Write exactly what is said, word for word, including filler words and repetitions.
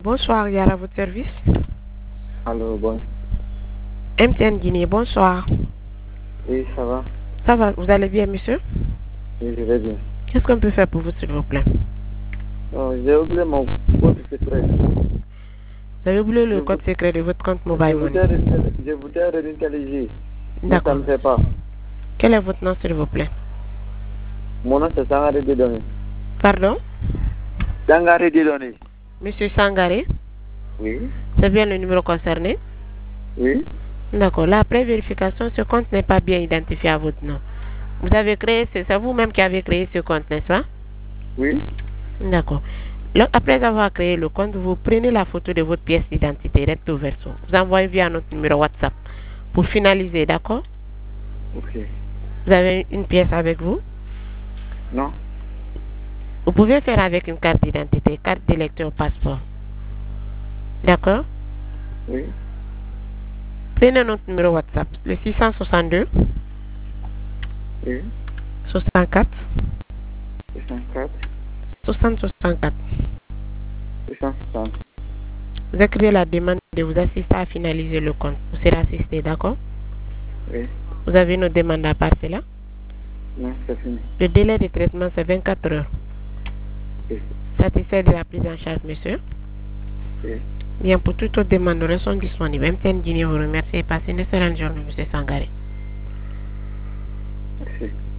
Bonsoir, Yara, à votre service. Allô, bon. M T N Guinée, bonsoir. Oui, ça va. Ça va, vous allez bien, monsieur? Oui, je vais bien. Qu'est-ce qu'on peut faire pour vous, s'il vous plaît? Non, j'ai oublié mon code secret. Vous avez oublié le Je code vous... secret de votre compte Je mobile money. voudrais réintel- je voudrais réintelliger, mais ça D'accord. ne fait pas. Quel est votre nom, s'il vous plaît? Mon nom, c'est Sangaré Dieudonné. Pardon? Sangaré Dieudonné. Monsieur Sangaré? Oui. C'est bien le numéro concerné? Oui. D'accord. La pré-vérification, ce compte n'est pas bien identifié à votre nom. Vous avez créé, c'est vous-même qui avez créé ce compte, n'est-ce pas? Oui. D'accord. Après avoir créé le compte, vous prenez la photo de votre pièce d'identité recto verso. Vous envoyez via notre numéro WhatsApp pour finaliser, d'accord? Ok. Vous avez une pièce avec vous? Non. Vous pouvez faire avec une carte d'identité, carte d'électeur, passeport. D'accord? Oui. Prenez notre numéro WhatsApp, le six cent soixante-deux. Oui. soixante-quatre. soixante-quatre. soixante soixante-quatre. soixante. Vous écrivez la demande de vous assister à finaliser le compte. Vous serez assisté, d'accord? Oui. Vous avez une demande à part cela? Non, c'est fini. Le délai de traitement, c'est vingt-quatre heures. Oui. Satisfait de la prise en charge, monsieur? Oui. Bien, pour toute autre demande, nous restons disponibles. M T N Guinée vous remercie et passez une excellente journée, monsieur Sangaré. Merci.